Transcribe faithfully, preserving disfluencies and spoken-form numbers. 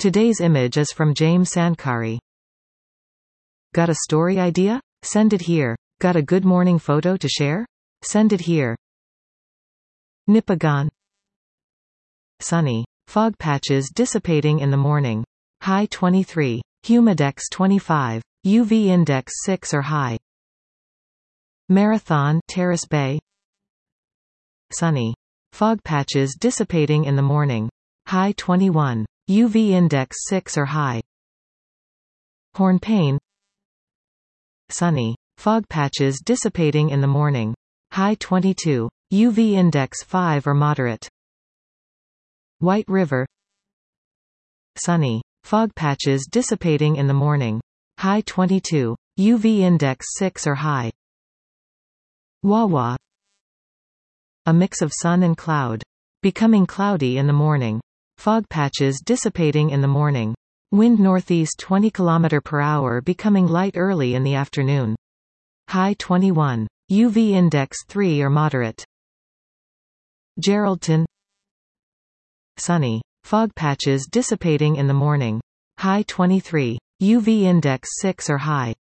Today's image is from James Sankari. Got a story idea? Send it here. Got a good morning photo to share? Send it here. Nipagon. Sunny. Fog patches dissipating in the morning. High twenty-three. Humidex twenty-five. U V index six or high. Marathon, Terrace Bay. Sunny. Fog patches dissipating in the morning. High twenty-one. U V index six or high. Hornpain. Sunny. Fog patches dissipating in the morning. High twenty-two. U V index five or moderate. White River. Sunny. Fog patches dissipating in the morning. High twenty-two. U V index six or high. Wawa. A mix of sun and cloud. Becoming cloudy in the morning. Fog patches dissipating in the morning. Wind northeast twenty kilometers per hour becoming light early in the afternoon. High twenty-one. U V index three or moderate. Geraldton. Sunny. Fog patches dissipating in the morning. High twenty-three. U V index six or high.